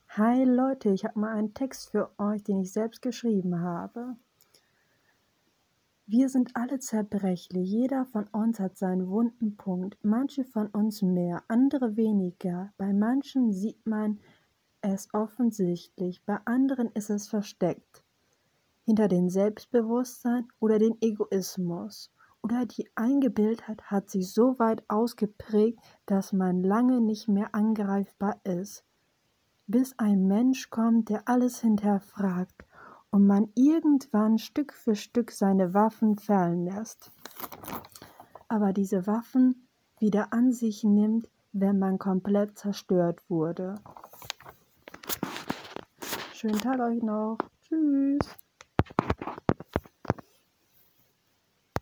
Hi Leute, ich habe mal einen Text für euch, den ich selbst geschrieben habe. Wir sind alle zerbrechlich, jeder von uns hat seinen wunden Punkt, manche von uns mehr, andere weniger. Bei manchen sieht man es offensichtlich, bei anderen ist es versteckt. Hinter dem Selbstbewusstsein oder den Egoismus oder die Eingebildetheit hat sich so weit ausgeprägt, dass man lange nicht mehr angreifbar ist. Bis ein Mensch kommt, der alles hinterfragt und man irgendwann Stück für Stück seine Waffen fallen lässt. Aber diese Waffen wieder an sich nimmt, wenn man komplett zerstört wurde. Schönen Tag euch noch. Tschüss.